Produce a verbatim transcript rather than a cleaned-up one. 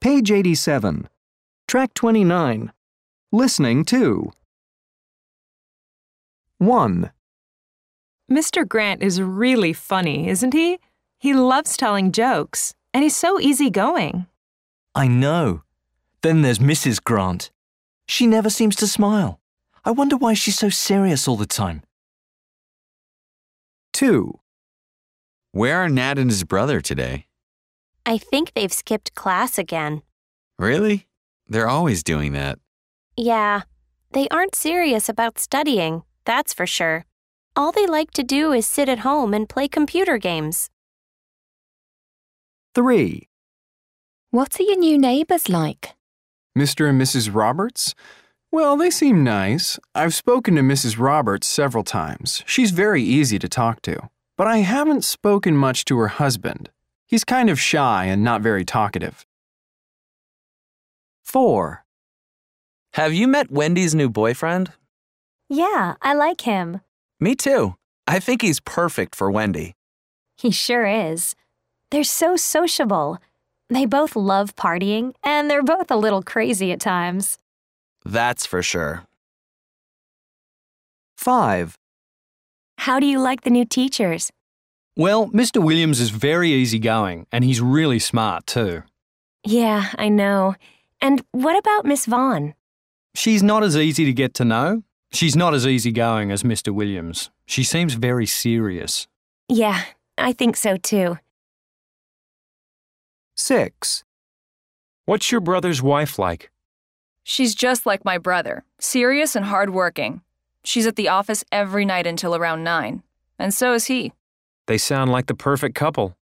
Page eighty-seven. Track twenty-nine. Listening to. one. Mister Grant is really funny, isn't he? He loves telling jokes, and he's so easygoing. I know. Then there's Missus Grant. She never seems to smile. I wonder why she's so serious all the time. two. Where are Nat and his brother today? I think they've skipped class again. Really? They're always doing that. Yeah, they aren't serious about studying, that's for sure. All they like to do is sit at home and play computer games. three. What are your new neighbours like? Mister and Missus Roberts? Well, they seem nice. I've spoken to Missus Roberts several times. She's very easy to talk to. But I haven't spoken much to her husband. He's kind of shy and not very talkative. four. Have you met Wendy's new boyfriend? Yeah, I like him. Me too. I think he's perfect for Wendy. He sure is. They're so sociable. They both love partying, and they're both a little crazy at times. That's for sure. five. How do you like the new teachers? Well, Mister Williams is very easygoing, and he's really smart too. Yeah, I know. And what about Miss Vaughn? She's not as easy to get to know. She's not as easygoing as Mister Williams. She seems very serious. Yeah, I think so too. six. What's your brother's wife like? She's just like my brother, serious and hardworking. She's at the office every night until around nine, and so is he. They sound like the perfect couple.